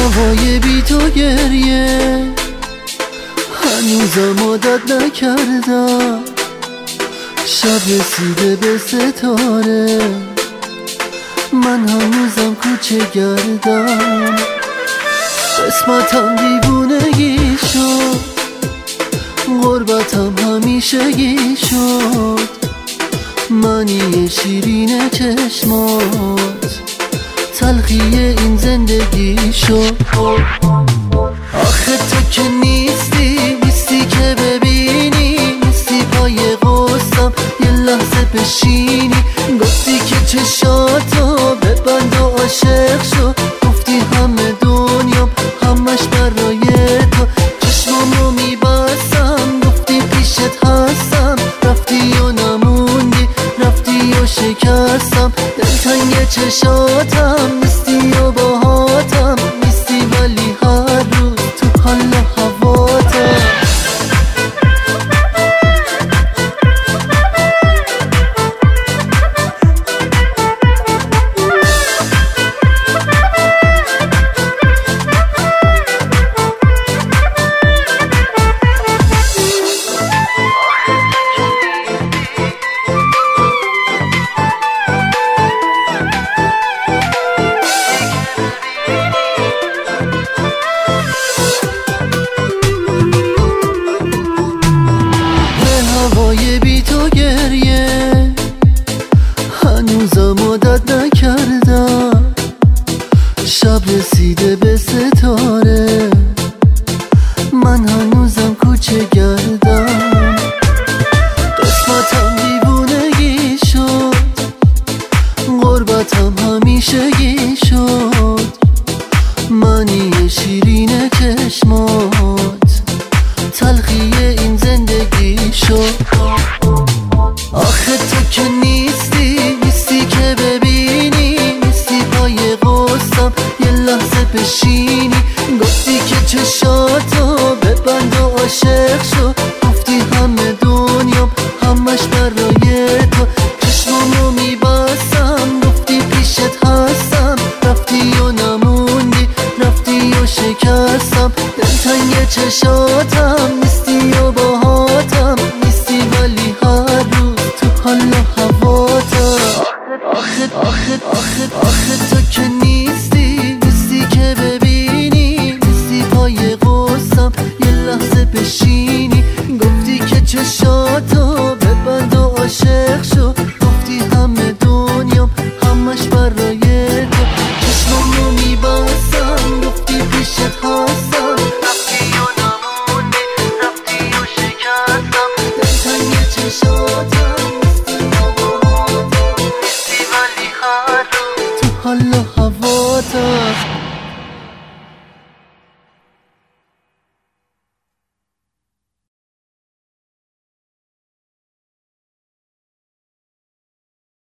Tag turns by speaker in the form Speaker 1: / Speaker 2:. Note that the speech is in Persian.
Speaker 1: هوای بی تو گریه هنوزم عادت نکردم، شب رسیده به ستاره من هنوزم کوچه گردم. قسمتم دیوونگی شد، غربتم همیشگی شد، معنی شیرین چشمات تلخی این زندگی شد. آخه تو که نیستی که ببینی، نیستی پای قصم یه لحظه بشینی. گفتی که چشاتو ببند و عاشق شو، گفتی همه دنیام همش برای تو. چشمام رو میبستم گفتی پیشت هستم، رفتی و نموندی، رفتی و شکستم. دلتنگ چشاتم نیستی و باهاتم نیستی، ولی هر روز تو حال و هواتم. هوای بی تو گریه هنوزم عادت نکردم، شب رسیده به ستاره من هنوزم کوچه گردم. قسمتم دیوونگی شد، غربتم همیشگی شد، معنی شیرین چشمات تلخی این زندگی شد. آخه تو که نیستی که ببینی، نیستی پای قصم یه لحظه بشینی. گفتی که چشاتو ببند و عاشق شو، گفتی همه دنیام همش برای تو. چشمام رو میبستم گفتی پیشت هستم، رفتی و نموندی، رفتی و شکستم. دلتنگ چشاتم نیستی و باهاتم نیستی، ولی هر روز تو حال و هواتم. آخه تو که نیستی که ببینی، نیستی پای قصم یه لحظه بشینی. گفتی که چشاتم